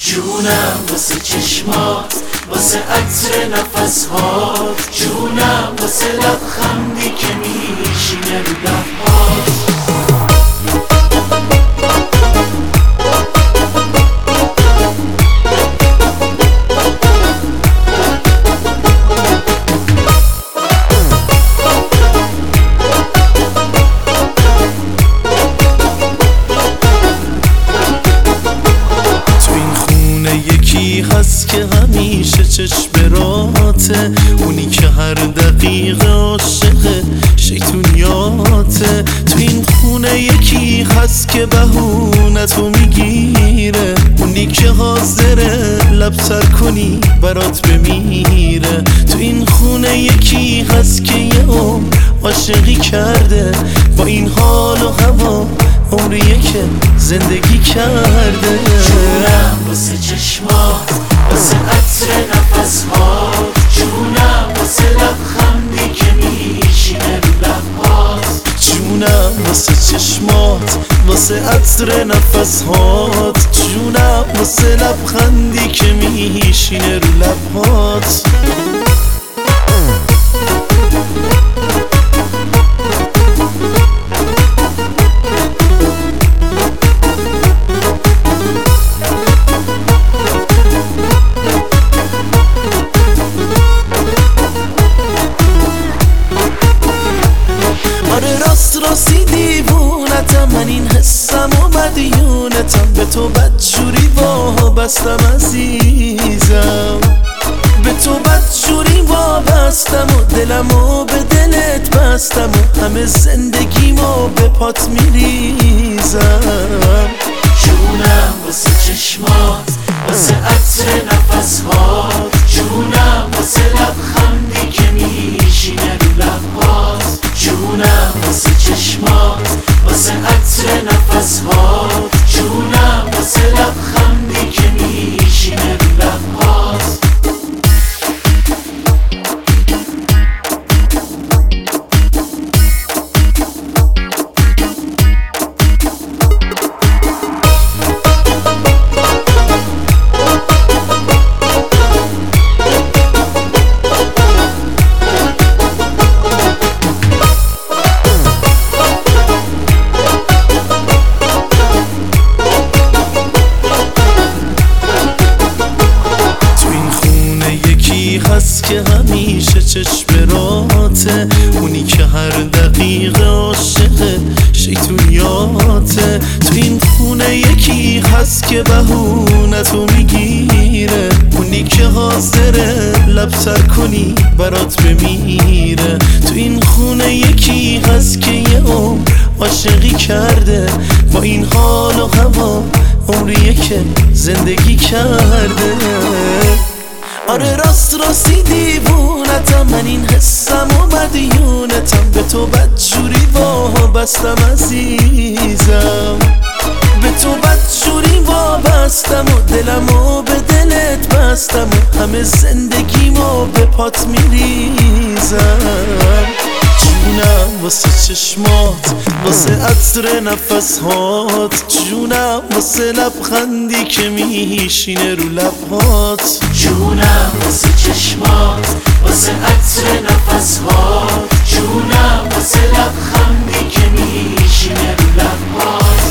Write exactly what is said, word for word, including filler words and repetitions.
جونم واسه چشمات، واسه عطر نفسهات، جونم واسه لبخندی که میشینه رو لبهات. هست که همیشه چشم راته، اونی که هر دقیقه عاشق شیطونیاته. تو این خونه یکی هست که بهونتو میگیره، اونی که حاضره لب سر کنی برات بمیره. تو این خونه یکی هست که یه عمر عاشقی کرده، با این حال و هوا عمریه که زندگی کرده. جونم واسه چشمات، واسه عطر نفسهات، جونم واسه لبخندی که میشینه رو لبهات. جونم واسه چشمات، واسه عطر نفسهات، جونم واسه لبخندی که میشینه رو لبهات. آره راست راستی دیوونتم، من این حسم و مدیونتم، به تو بدجوری وابستم عزیزم، به تو بدجوری وابستم و دلمو به دلت بستم و همه زندگیمو به پات میریزم. جونم واسه چشمات، واسه عطر نفسهات، جونم واسه لبخندی که میشینه رو لبهات. جونم واسه چشمات، واسه عطر نفسهات، جونم واسه لبخندی که میشینه رو لبهات. هست که همیشه چشم راته، اونی که هر دقیقه عاشق شیطونیاته. تو این خونه یکی هست که بهونتو میگیره، اونی که حاضره لب سر کنی برات بمیره. تو این خونه یکی هست که یه عمر عاشقی کرده، با این حال و هوا عمریه که زندگی کرده. آره راست راستی دیوونتم، من این حسم و مدیونتم، به تو بدجوری وابستم عزیزم، به تو بدجوری وابستم و دلمو به دلت بستم و همه زندگیمو به پات میریزم. جونم واسه چشمات، واسه عطر نفسهات، جونم واسه لبخندی که میشینه رو لبهات. جونم واسه چشمات، واسه عطر نفسهات، جونم واسه لبخندی که میشینه رو لبهات.